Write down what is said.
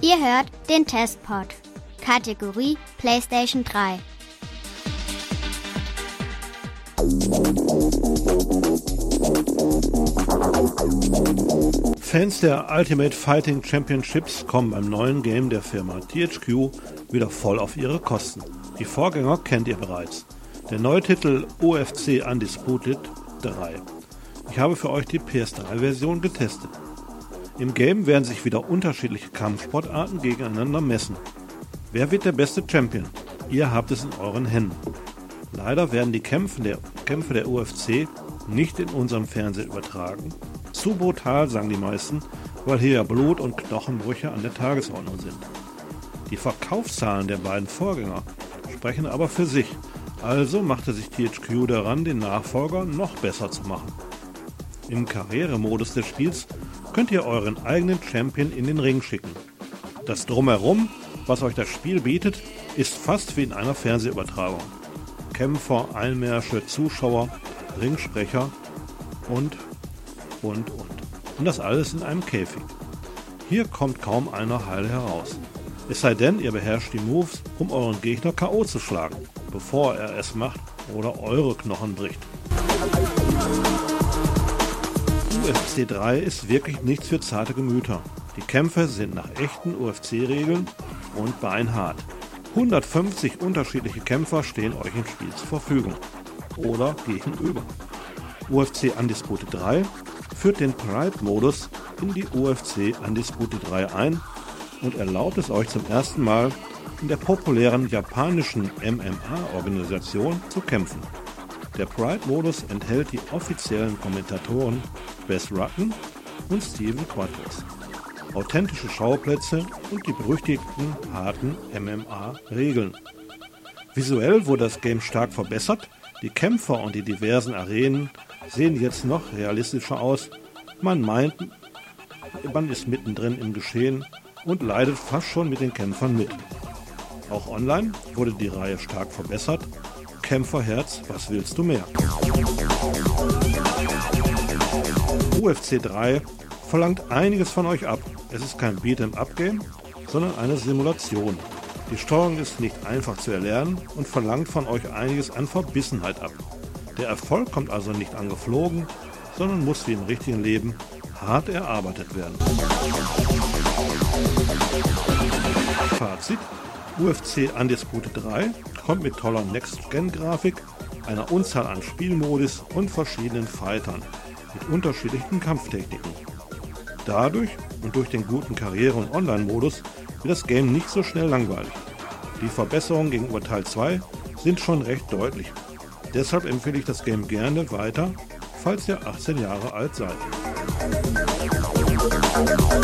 Ihr hört den Testpod. Kategorie PlayStation 3. Fans der Ultimate Fighting Championships kommen beim neuen Game der Firma THQ wieder voll auf ihre Kosten. Die Vorgänger kennt ihr bereits. Der neue Titel UFC Undisputed 3. Ich habe für euch die PS3-Version getestet. Im Game werden sich wieder unterschiedliche Kampfsportarten gegeneinander messen. Wer wird der beste Champion? Ihr habt es in euren Händen. Leider werden die Kämpfe der UFC nicht in unserem Fernseher übertragen. Zu brutal, sagen die meisten, weil hier ja Blut und Knochenbrüche an der Tagesordnung sind. Die Verkaufszahlen der beiden Vorgänger sprechen aber für sich. Also machte sich THQ daran, den Nachfolger noch besser zu machen. Im Karrieremodus des Spiels könnt ihr euren eigenen Champion in den Ring schicken. Das Drumherum, was euch das Spiel bietet, ist fast wie in einer Fernsehübertragung. Kämpfer, Einmärsche, Zuschauer, Ringsprecher und. Und das alles in einem Käfig. Hier kommt kaum einer heil heraus. Es sei denn, ihr beherrscht die Moves, um euren Gegner K.O. zu schlagen, bevor er es macht oder eure Knochen bricht. UFC 3 ist wirklich nichts für zarte Gemüter. Die Kämpfe sind nach echten UFC-Regeln und beinhart. 150 unterschiedliche Kämpfer stehen euch im Spiel zur Verfügung oder gegenüber. UFC Undisputed 3 führt den Pride-Modus in die UFC Undisputed 3 ein und erlaubt es euch zum ersten Mal in der populären japanischen MMA-Organisation zu kämpfen. Der Pride-Modus enthält die offiziellen Kommentatoren Bess Rutten und Steven Quattros, authentische Schauplätze und die berüchtigten harten MMA-Regeln. Visuell wurde das Game stark verbessert, die Kämpfer und die diversen Arenen sehen jetzt noch realistischer aus. Man meint, man ist mittendrin im Geschehen und leidet fast schon mit den Kämpfern mit. Auch online wurde die Reihe stark verbessert. Kämpferherz, was willst du mehr? UFC 3 verlangt einiges von euch ab. Es ist kein Beat'em-up-Game, sondern eine Simulation. Die Steuerung ist nicht einfach zu erlernen und verlangt von euch einiges an Verbissenheit ab. Der Erfolg kommt also nicht angeflogen, sondern muss wie im richtigen Leben hart erarbeitet werden. Fazit: UFC Undisputed 3 kommt mit toller Next-Gen-Grafik, einer Unzahl an Spielmodis und verschiedenen Fightern mit unterschiedlichen Kampftechniken. Dadurch und durch den guten Karriere- und Online-Modus wird das Game nicht so schnell langweilig. Die Verbesserungen gegenüber Teil 2 sind schon recht deutlich. Deshalb empfehle ich das Game gerne weiter, falls ihr 18 Jahre alt seid.